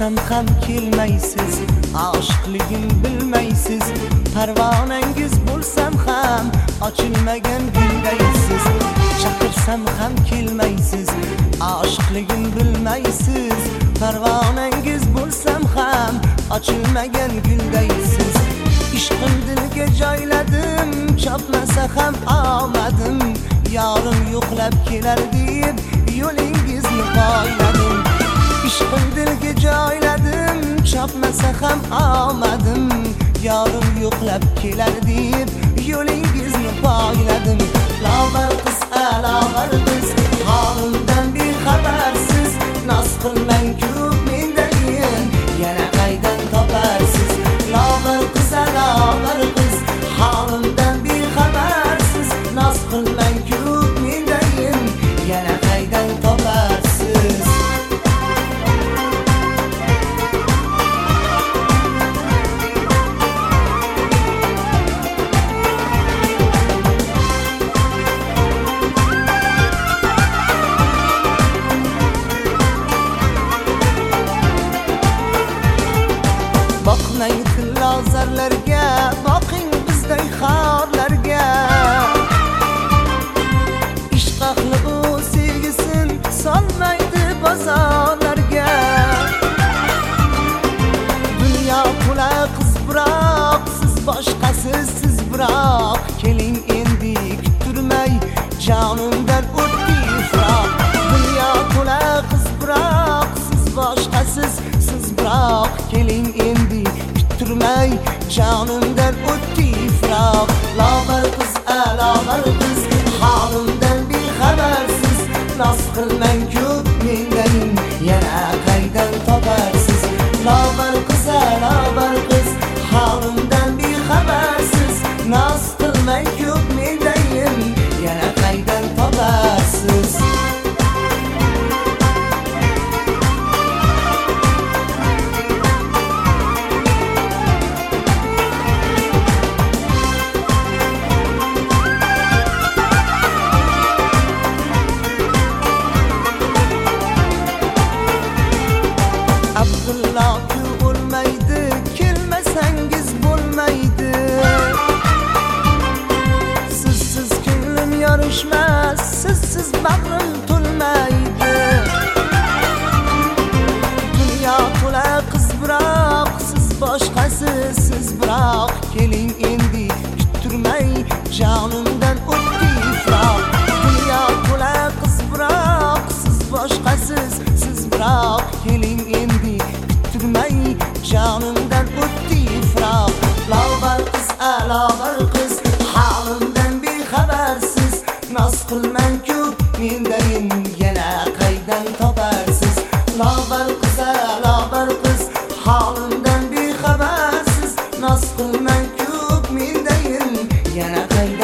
chaqirsam ham kelmaysiz, oshiqligim bilmaysiz. Parvonangiz bo'lsam ham ochilmagan guldaysiz. Chaqirsam ham kelmaysiz, oshiqligim bilmaysiz. Parvonangiz bo'lsam ham ochilmagan guldaysiz. Ishqim dilga joyladim, chopmasa ham omadim. Yorim yo'qlab kelar deb yo'lingizni poyladim. Ishqim dilga joyladim, chopmasa ham omadim. Yorim yo'qlab kelar deb yo'lingizni poyladim. Lobar qiz, lobar qiz, holimdan bexabarsiz. Noz qilmang ko'p mendayin, yana qaydan toparsiz. Lobar qiz, lobar qiz, holimdan bexabarsiz. Noz qilmang ko'p mendayin, yana qaydan toparsiz. Boqmang tilozarlarga, boqing bizday xorlarga. Ishq ahli u sevgisin solmaydi bozorlarga. Dunyo to'la qiz biroq, siz boshqasiz, siz biroq. Keling endi kuttirmay, jonimdan o'tdi ifroq. Dunyo to'la qiz biroq, siz boshqasiz, siz biroq. Keling endi kuttirmay, jonimdan o'tdi ifroq. Lobar qiz, lobar qiz, holimdan bexabarsiz. Noz qilmang ko'p mendayin, yana qaydan toparsiz. Lobar qiz, lobar qiz, holimdan bexabarsiz. Noz qilmang ko'p mendayin, yana qaydan toparsiz. Abdullohku bo'lmaydi, kelmasangiz bo'lmaydi. Sizsiz ko'nglim yorishmas, sizsiz bag'rim to'lmaydi. Dunyo to'la qiz biroq, siz boshqasiz, siz biroq. Keling endi kuttirmay, jonimdan o'tdi ifroq. Dunyo to'la qiz biroq, siz boshqasiz, siz biroq. Keling endi kuttirmay, jonimdan o'tdi ifroq. Lobar qiz, lobar qiz, holimdan bexabarsiz. Noz qilmang ko'p mendayin, yana qaydan toparsiz. Lobar qiz, lobar qiz, holimdan bexabarsiz. Noz qilmang ko'p mendayin, yana qaydan